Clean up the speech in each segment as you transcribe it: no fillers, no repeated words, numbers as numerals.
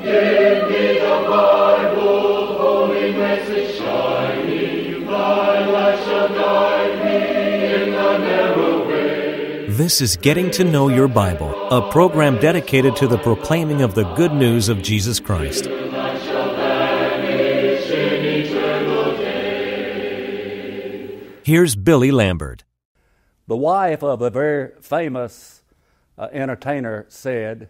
Give me the Bible, holy message shining, thy light shall guide me in the narrow way. This is Getting to Know Your Bible, a program dedicated to the proclaiming of the good news of Jesus Christ. Here's Billy Lambert. The wife of a very famous entertainer said,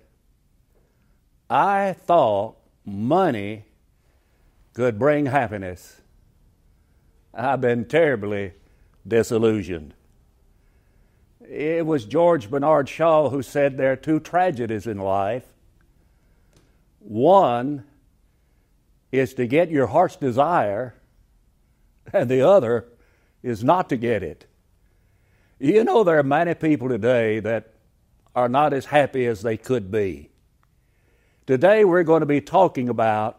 "I thought money could bring happiness. I've been terribly disillusioned." It was George Bernard Shaw who said there are two tragedies in life. One is to get your heart's desire, and the other is not to get it. You know, there are many people today that are not as happy as they could be. Today we're going to be talking about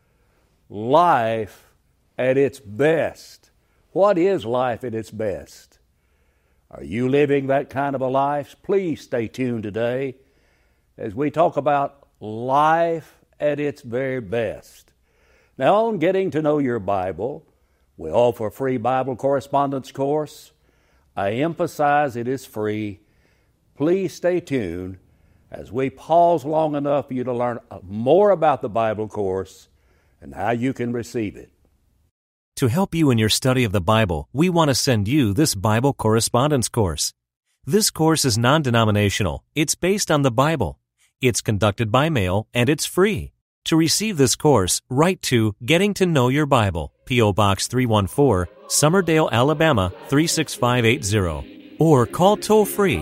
life at its best. What is life at its best? Are you living that kind of a life? Please stay tuned today as we talk about life at its very best. Now, on Getting to Know Your Bible, we offer a free Bible correspondence course. I emphasize it is free. Please stay tuned as we pause long enough for you to learn more about the Bible course and how you can receive it. To help you in your study of the Bible, we want to send you this Bible correspondence course. This course is non-denominational. It's based on the Bible. It's conducted by mail, and it's free. To receive this course, write to Getting to Know Your Bible, P.O. Box 314, Summerdale, Alabama 36580. Or call toll-free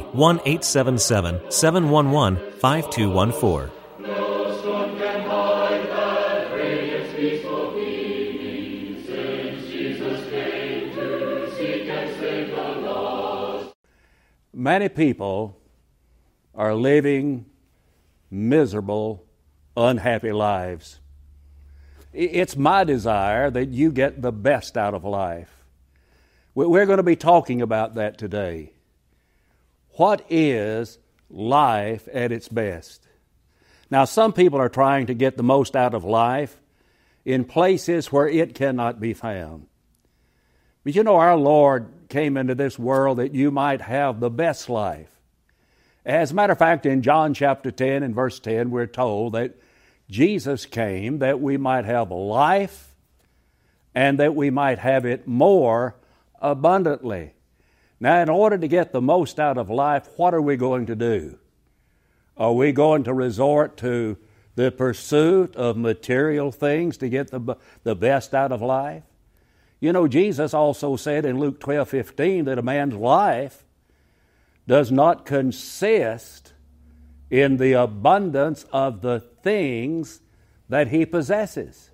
1-877-711-5214. No storm can hide that radiance peaceful beaming, since Jesus came to seek and save the lost. Many people are living miserable, unhappy lives. It's my desire that you get the best out of life. We're going to be talking about that today. What is life at its best? Now, some people are trying to get the most out of life in places where it cannot be found. But you know, our Lord came into this world that you might have the best life. As a matter of fact, in John chapter 10 and verse 10, we're told that Jesus came that we might have life and that we might have it more abundantly. Now, in order to get the most out of life, what are we going to do? Are we going to resort to the pursuit of material things to get the best out of life? You know, Jesus also said in Luke 12:15 that a man's life does not consist in the abundance of the things that he possesses.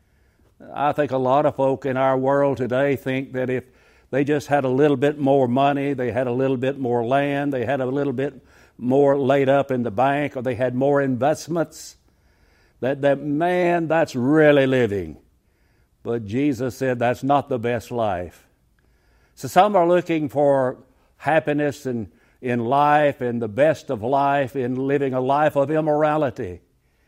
I think a lot of folk in our world today think that if they just had a little bit more money, they had a little bit more land, they had a little bit more laid up in the bank, or they had more investments, that man, that's really living. But Jesus said that's not the best life. So some are looking for happiness in life and the best of life in living a life of immorality.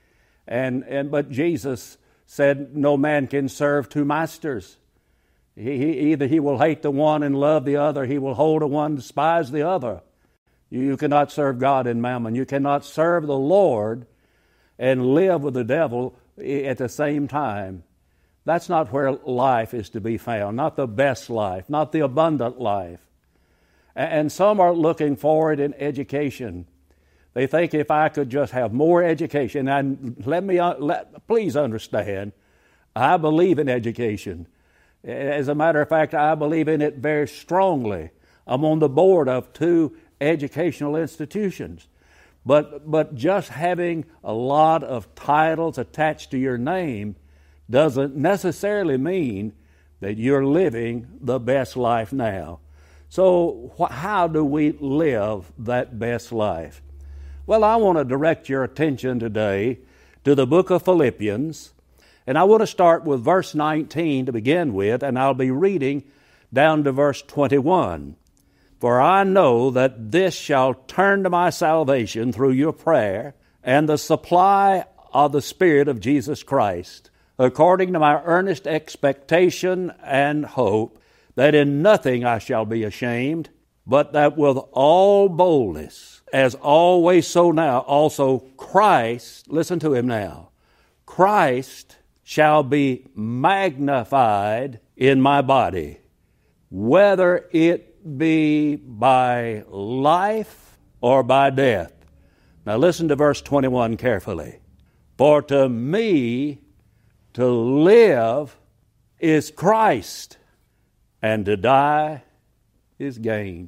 But Jesus said no man can serve two masters. Either he will hate the one and love the other, he will hold the one and despise the other. You cannot serve God and mammon. You cannot serve the Lord and live with the devil at the same time. That's not where life is to be found, not the best life, not the abundant life. And some are looking for it in education. They think if I could just have more education, and please understand, I believe in education. As a matter of fact, I believe in it very strongly. I'm on the board of 2 educational institutions. But just having a lot of titles attached to your name doesn't necessarily mean that you're living the best life now. So how do we live that best life? Well, I want to direct your attention today to the book of Philippians, and I want to start with verse 19 to begin with, and I'll be reading down to verse 21. For I know that this shall turn to my salvation through your prayer and the supply of the Spirit of Jesus Christ, according to my earnest expectation and hope, that in nothing I shall be ashamed, but that with all boldness, as always so now, also Christ, listen to him now, Christ shall be magnified in my body, whether it be by life or by death. Now listen to verse 21 carefully. For to me to live is Christ, and to die is gain.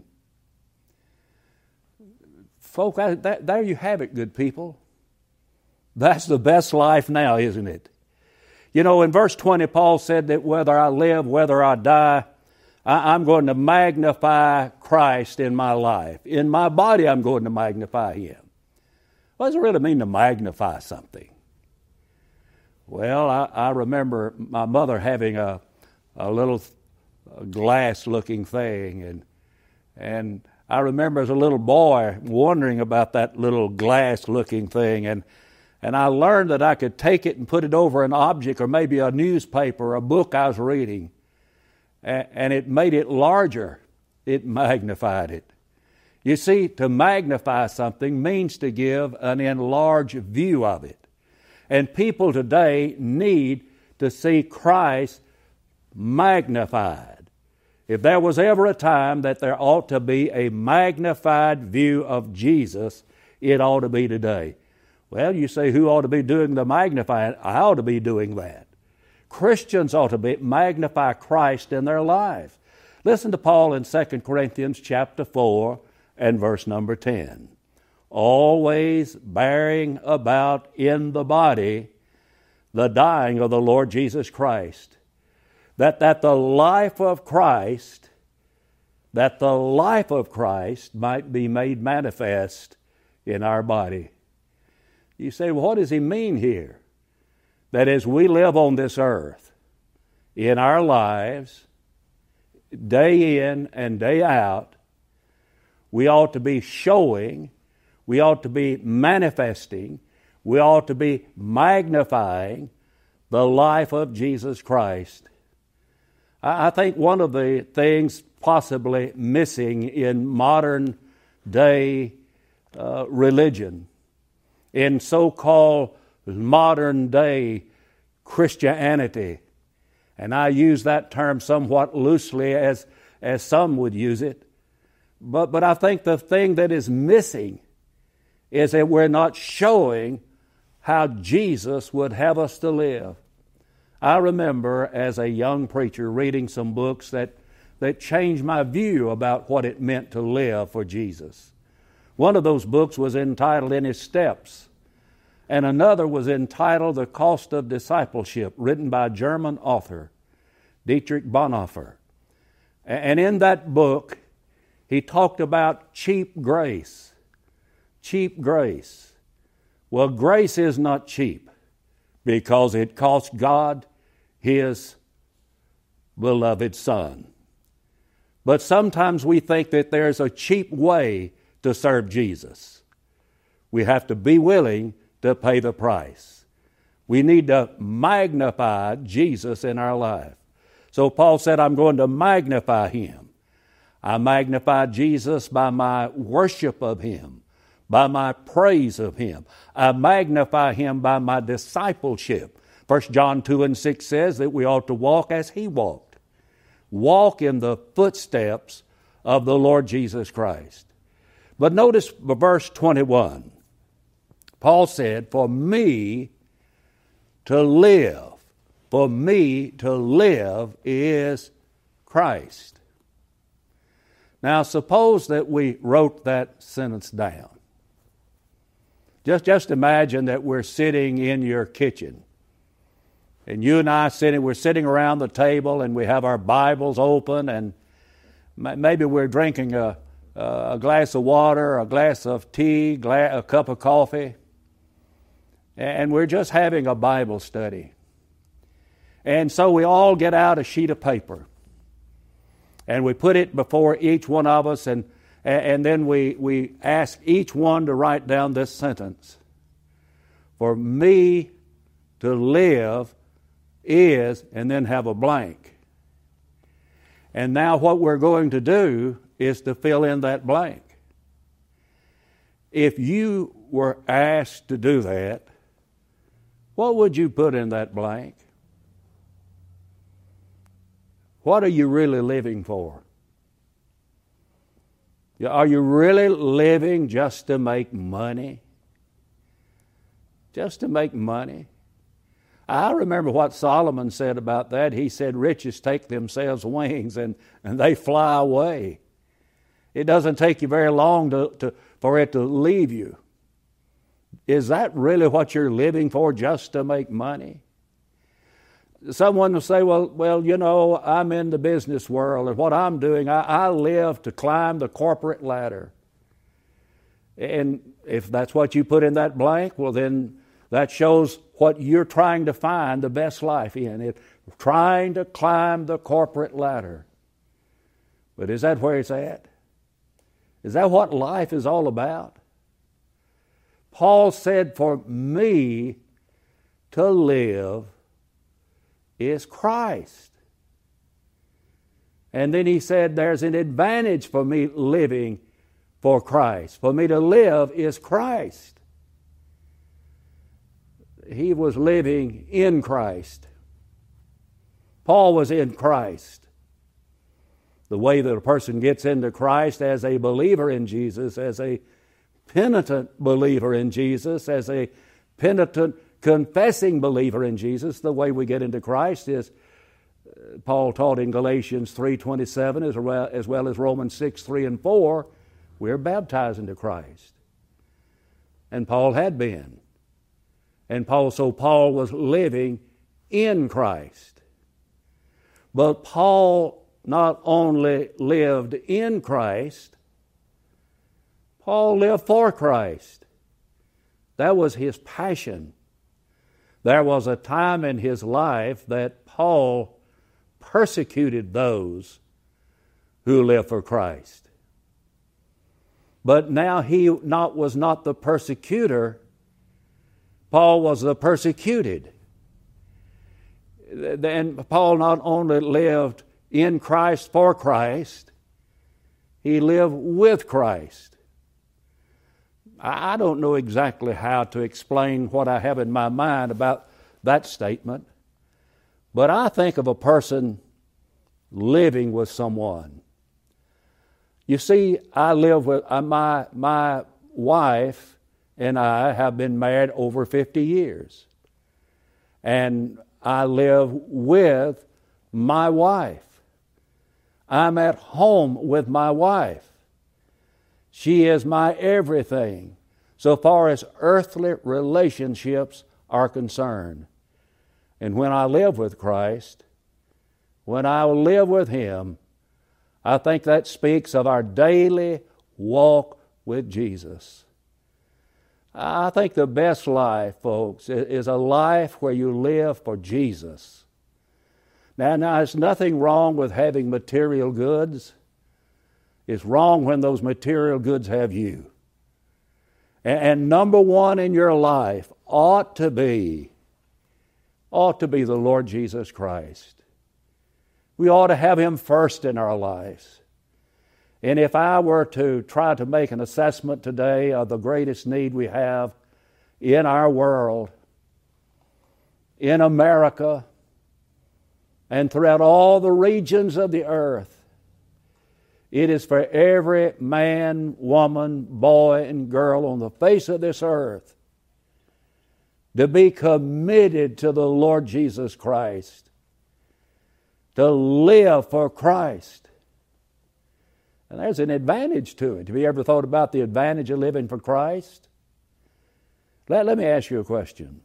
Folk, there you have it, good people. That's the best life now, isn't it? You know, in verse 20, Paul said that whether I live, whether I die, I'm going to magnify Christ in my life. In my body, I'm going to magnify Him. What does it really mean to magnify something? Well, I remember my mother having a little glass-looking thing, and I remember as a little boy wondering about that little glass-looking thing, and I learned that I could take it and put it over an object or maybe a newspaper or a book I was reading, and it made it larger. It magnified it. You see, to magnify something means to give an enlarged view of it. And people today need to see Christ magnified. If there was ever a time that there ought to be a magnified view of Jesus, it ought to be today. Well, you say, who ought to be doing the magnifying? I ought to be doing that. Christians ought to magnify Christ in their lives. Listen to Paul in 2 Corinthians chapter 4 and verse number 10. Always bearing about in the body the dying of the Lord Jesus Christ, that the life of Christ might be made manifest in our body. You say, well, what does he mean here? That as we live on this earth, in our lives, day in and day out, we ought to be showing, we ought to be manifesting, we ought to be magnifying the life of Jesus Christ. I think one of the things possibly missing in modern day religion, in so-called modern day Christianity, and I use that term somewhat loosely as some would use it, but I think the thing that is missing is that we're not showing how Jesus would have us to live. I remember as a young preacher reading some books that changed my view about what it meant to live for Jesus. One of those books was entitled In His Steps, and another was entitled The Cost of Discipleship, written by a German author, Dietrich Bonhoeffer. And in that book, he talked about cheap grace. Cheap grace. Well, grace is not cheap because it cost God His beloved Son. But sometimes we think that there's a cheap way to serve Jesus. We have to be willing to pay the price. We need to magnify Jesus in our life. So Paul said, I'm going to magnify Him. I magnify Jesus by my worship of Him, by my praise of Him. I magnify Him by my discipleship. 1 John 2 and 6 says that we ought to walk as He walked. Walk in the footsteps of the Lord Jesus Christ. But notice verse 21. Paul said, for me to live is Christ. Now suppose that we wrote that sentence down. Just imagine that we're sitting in your kitchen. And you and I we're sitting around the table and we have our Bibles open, and maybe we're drinking a glass of water, a glass of tea, a cup of coffee, and we're just having a Bible study. And so we all get out a sheet of paper and we put it before each one of us, and then we ask each one to write down this sentence. for me to live is, and then have a blank. And now what we're going to do is to fill in that blank. If you were asked to do that, what would you put in that blank? What are you really living for? Are you really living just to make money? Just to make money? I remember what Solomon said about that. He said, riches take themselves wings and they fly away. It doesn't take you very long for it to leave you. Is that really what you're living for, just to make money? Someone will say, well, you know, I'm in the business world, and what I'm doing, I live to climb the corporate ladder. And if that's what you put in that blank, well, then that shows what you're trying to find the best life in. Trying to climb the corporate ladder. But is that where it's at? Is that what life is all about? Paul said, for me to live is Christ. And then he said, there's an advantage for me living for Christ. For me to live is Christ. He was living in Christ. Paul was in Christ. The way that a person gets into Christ as a believer in Jesus, as a penitent believer in Jesus, as a penitent confessing believer in Jesus, the way we get into Christ is, Paul taught in Galatians 3:27 as well as Romans 6:3 and 4, we're baptized into Christ. And Paul had been. And Paul was living in Christ. But Paul not only lived in Christ, Paul lived for Christ. That was his passion. There was a time in his life that Paul persecuted those who lived for Christ. But now he was not the persecutor. Paul was the persecuted. Then Paul not only lived in Christ for Christ, he lived with Christ. I don't know exactly how to explain what I have in my mind about that statement, but I think of a person living with someone. You see, I live with my wife and I have been married over 50 years. And I live with my wife. I'm at home with my wife. She is my everything, so far as earthly relationships are concerned. And when I live with Christ, when I live with Him, I think that speaks of our daily walk with Jesus. I think the best life, folks, is a life where you live for Jesus. Now, there's nothing wrong with having material goods. It's wrong when those material goods have you. And number one in your life ought to be the Lord Jesus Christ. We ought to have Him first in our lives. And if I were to try to make an assessment today of the greatest need we have in our world, in America, and throughout all the regions of the earth, it is for every man, woman, boy, and girl on the face of this earth to be committed to the Lord Jesus Christ, to live for Christ. And there's an advantage to it. Have you ever thought about the advantage of living for Christ? Let me ask you a question.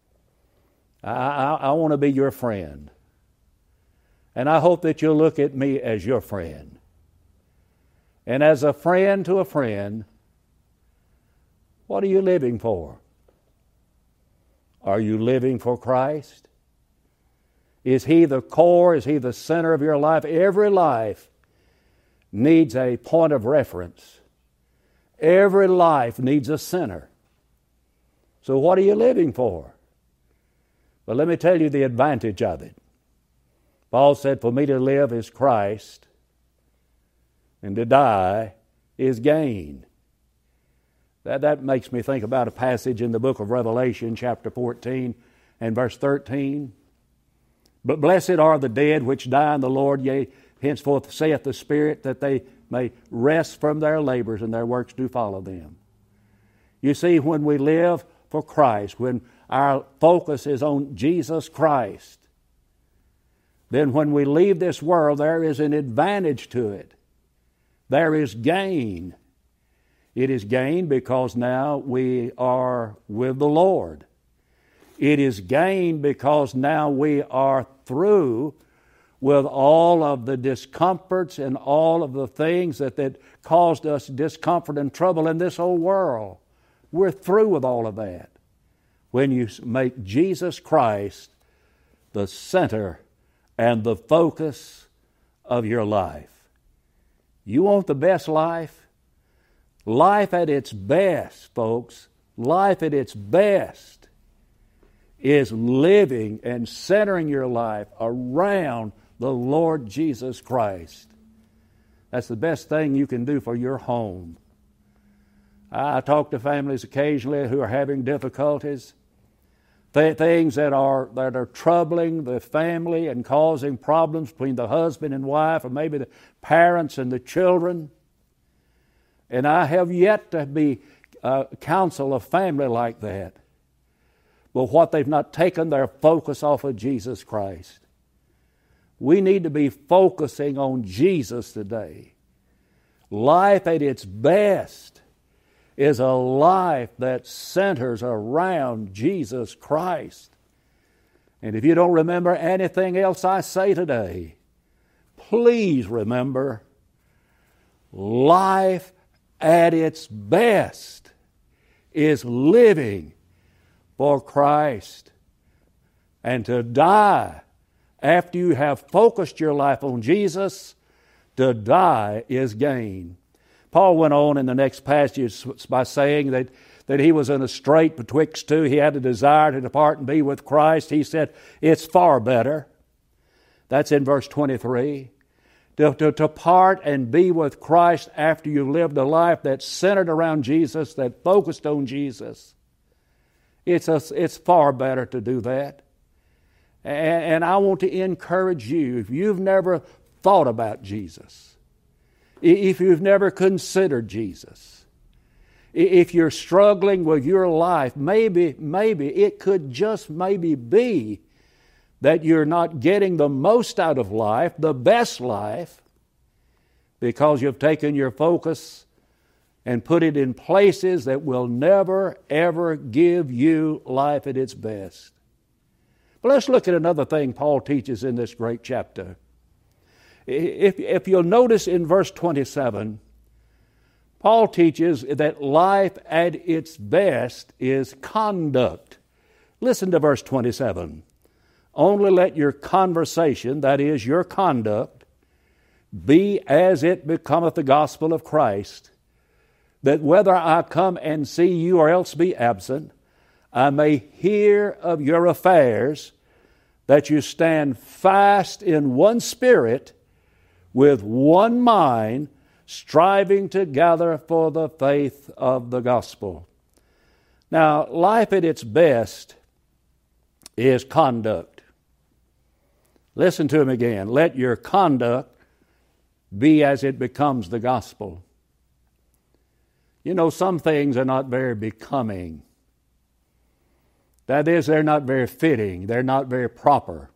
I want to be your friend. And I hope that you'll look at me as your friend. And as a friend to a friend, what are you living for? Are you living for Christ? Is He the core? Is He the center of your life? Every life needs a point of reference. Every life needs a center. So what are you living for? But let me tell you the advantage of it. Paul said, for me to live is Christ, and to die is gain. That makes me think about a passage in the book of Revelation, chapter 14 and verse 13. But blessed are the dead which die in the Lord, yea, henceforth saith the Spirit, that they may rest from their labors, and their works do follow them. You see, when we live for Christ, when our focus is on Jesus Christ, then when we leave this world, there is an advantage to it. There is gain. It is gain because now we are with the Lord. It is gain because now we are through with all of the discomforts and all of the things that caused us discomfort and trouble in this whole world. We're through with all of that when you make Jesus Christ the center and the focus of your life. You want the best life? Life at its best, folks, life at its best is living and centering your life around the Lord Jesus Christ. That's the best thing you can do for your home. I talk to families occasionally who are having difficulties, things that are troubling the family and causing problems between the husband and wife, or maybe the parents and the children. And I have yet to be counsel a family like that. But what they've not taken their focus off of Jesus Christ. We need to be focusing on Jesus today. Life at its best is a life that centers around Jesus Christ. And if you don't remember anything else I say today, please remember, life at its best is living for Christ. And to die after you have focused your life on Jesus, to die is gain. Paul went on in the next passage by saying that he was in a strait betwixt two. He had a desire to depart and be with Christ. He said, it's far better. That's in verse 23. To depart and be with Christ after you've lived a life that's centered around Jesus, that focused on Jesus. It's far better to do that. And I want to encourage you, if you've never thought about Jesus, if you've never considered Jesus, if you're struggling with your life, maybe it could just maybe be that you're not getting the most out of life, the best life, because you've taken your focus and put it in places that will never, ever give you life at its best. But let's look at another thing Paul teaches in this great chapter. If you'll notice in verse 27, Paul teaches that life at its best is conduct. Listen to verse 27. Only let your conversation, that is, your conduct, be as it becometh the gospel of Christ, that whether I come and see you or else be absent, I may hear of your affairs, that you stand fast in one spirit, with one mind, striving together for the faith of the gospel. Now, life at its best is conduct. Listen to him again. Let your conduct be as it becomes the gospel. You know, some things are not very becoming. That is, they're not very fitting. They're not very proper.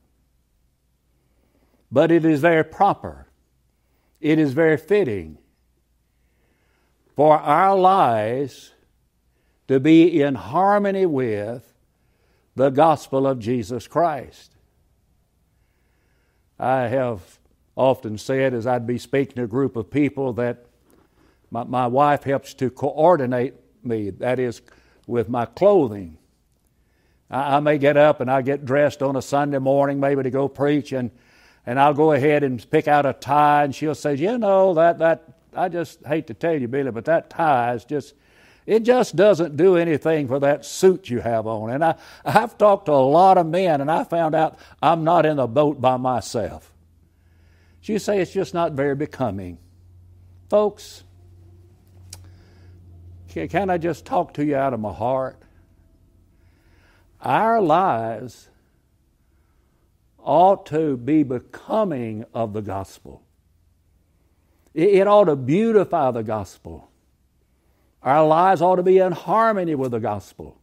But it is very proper. It is very fitting for our lives to be in harmony with the gospel of Jesus Christ. I have often said, as I'd be speaking to a group of people, that my wife helps to coordinate me, that is, with my clothing. I may get up and I get dressed on a Sunday morning, maybe to go preach, and I'll go ahead and pick out a tie, and she'll say, you know, that I just hate to tell you, Billy, but that tie is just, It just doesn't do anything for that suit you have on. And I've talked to a lot of men, and I found out I'm not in the boat by myself. You say it's just not very becoming. Folks, can I just talk to you out of my heart? Our lives ought to be becoming of the gospel. It ought to beautify the gospel. Our lives ought to be in harmony with the gospel.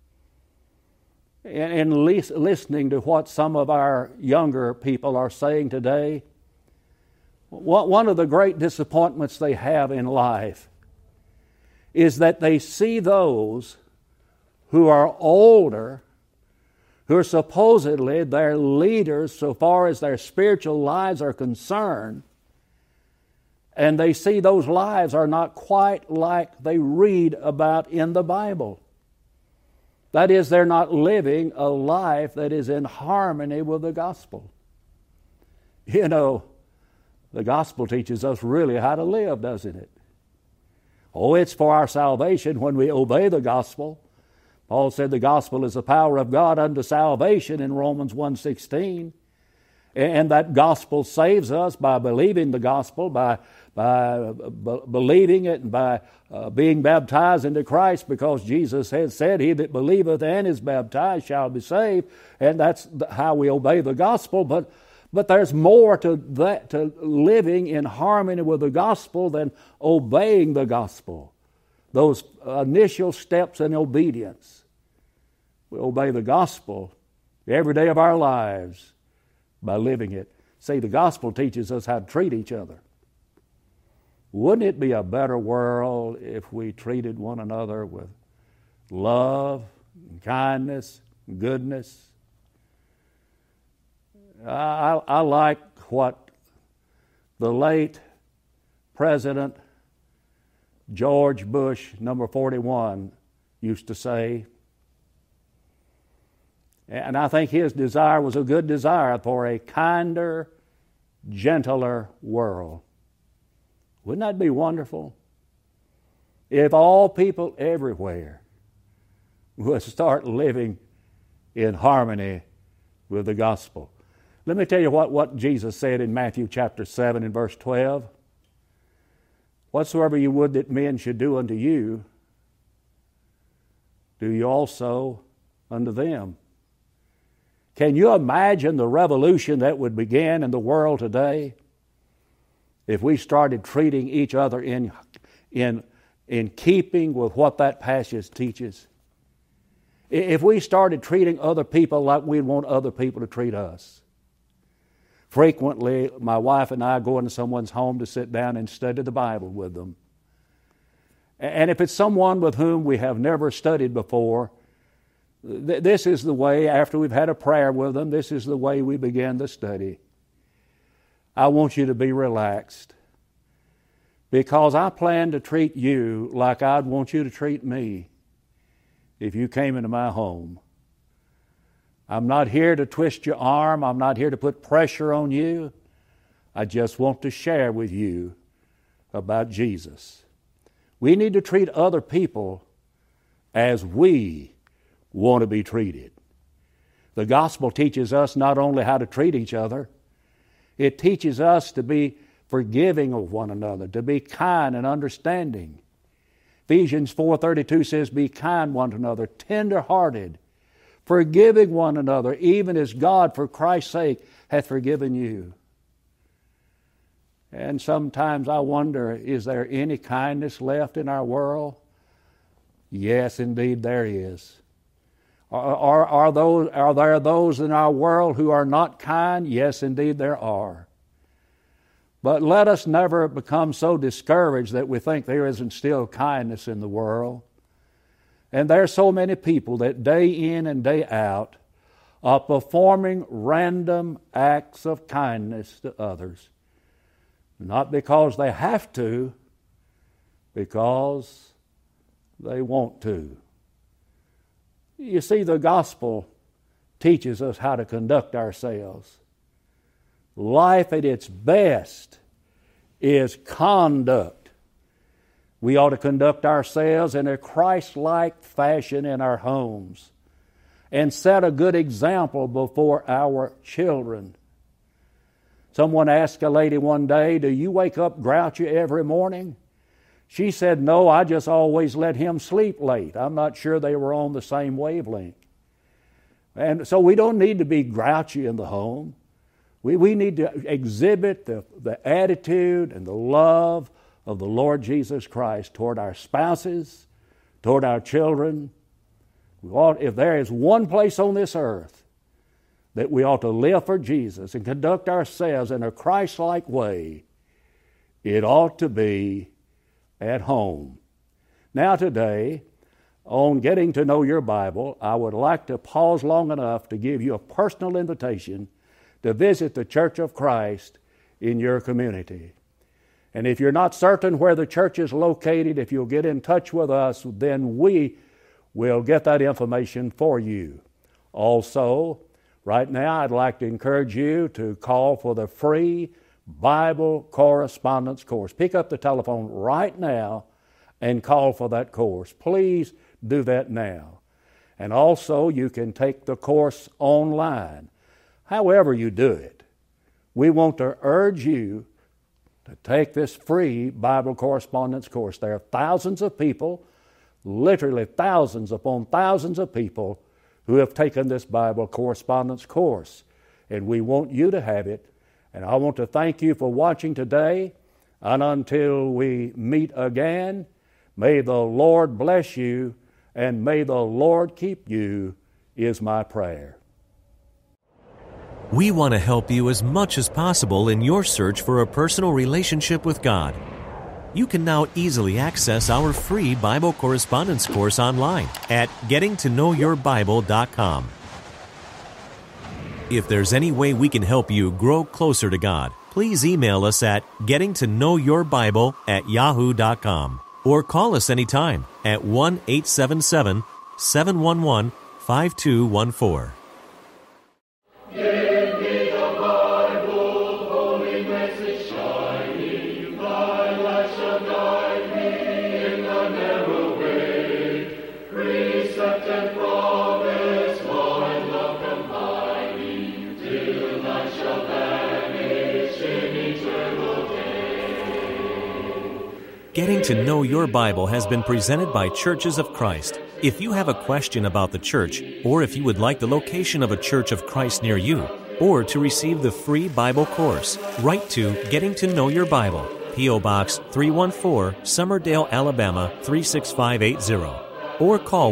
And listening to what some of our younger people are saying today, one of the great disappointments they have in life is that they see those who are older, who are supposedly their leaders so far as their spiritual lives are concerned, and they see those lives are not quite like they read about in the Bible. That is, they're not living a life that is in harmony with the gospel. You know, the gospel teaches us really how to live, doesn't it? Oh, it's for our salvation when we obey the gospel. Paul said the gospel is the power of God unto salvation in Romans 1:16. And that gospel saves us by believing the gospel, by believing it, and by being baptized into Christ, because Jesus has said, he that believeth and is baptized shall be saved. And that's how we obey the gospel. But there's more to that, to living in harmony with the gospel, than obeying the gospel. Those initial steps in obedience. We obey the gospel every day of our lives by living it. See, the gospel teaches us how to treat each other. Wouldn't it be a better world if we treated one another with love, and kindness, and goodness? I like what the late President George Bush, number 41, used to say. And I think his desire was a good desire for a kinder, gentler world. Wouldn't that be wonderful? If all people everywhere would start living in harmony with the gospel. Let me tell you what Jesus said in Matthew chapter 7 and verse 12. Whatsoever you would that men should do unto you, do you also unto them. Can you imagine the revolution that would begin in the world today if we started treating each other in keeping with what that passage teaches? If we started treating other people like we'd want other people to treat us. Frequently, my wife and I go into someone's home to sit down and study the Bible with them. And if it's someone with whom we have never studied before, this is the way, after we've had a prayer with them, this is the way we begin the study. I want you to be relaxed, because I plan to treat you like I'd want you to treat me if you came into my home. I'm not here to twist your arm. I'm not here to put pressure on you. I just want to share with you about Jesus. We need to treat other people as we want to be treated. The gospel teaches us not only how to treat each other, it teaches us to be forgiving of one another, to be kind and understanding. Ephesians 4:32 says, be kind one to another, tender-hearted, forgiving one another, even as God, for Christ's sake, hath forgiven you. And sometimes I wonder, is there any kindness left in our world? Yes, indeed there is. Are there those in our world who are not kind? Yes, indeed there are. But let us never become so discouraged that we think there isn't still kindness in the world. And there are so many people that day in and day out are performing random acts of kindness to others. Not because they have to, because they want to. You see, the gospel teaches us how to conduct ourselves. Life at its best is conduct. We ought to conduct ourselves in a Christ-like fashion in our homes and set a good example before our children. Someone asked a lady one day, "Do you wake up grouchy every morning?" She said, "No, I just always let him sleep late." I'm not sure they were on the same wavelength. And so we don't need to be grouchy in the home. We need to exhibit the attitude and the love of the Lord Jesus Christ toward our spouses, toward our children. If there is one place on this earth that we ought to live for Jesus and conduct ourselves in a Christ-like way, it ought to be at home. Now today, on Getting to Know Your Bible, I would like to pause long enough to give you a personal invitation to visit the Church of Christ in your community. And if you're not certain where the church is located, if you'll get in touch with us, then we will get that information for you. Also, right now I'd like to encourage you to call for the free Bible correspondence course. Pick up the telephone right now and call for that course. Please do that now. And also, you can take the course online. However you do it, we want to urge you to take this free Bible correspondence course. There are thousands of people, literally thousands upon thousands of people who have taken this Bible correspondence course, and we want you to have it. And I want to thank you for watching today, and until we meet again, may the Lord bless you, and may the Lord keep you, is my prayer. We want to help you as much as possible in your search for a personal relationship with God. You can now easily access our free Bible correspondence course online at gettingtoknowyourbible.com. If there's any way we can help you grow closer to God, please email us at gettingtoknowyourbible@yahoo.com or call us anytime at 1-877-711-5214. Getting to Know Your Bible has been presented by Churches of Christ. If you have a question about the church, or if you would like the location of a Church of Christ near you, or to receive the free Bible course, write to Getting to Know Your Bible, P.O. Box 314, Summerdale, Alabama 36580, or call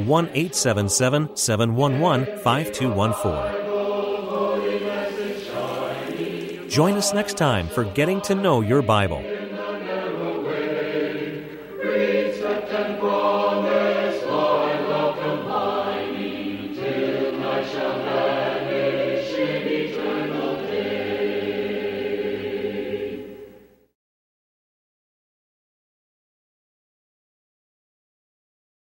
1-877-711-5214. Join us next time for Getting to Know Your Bible.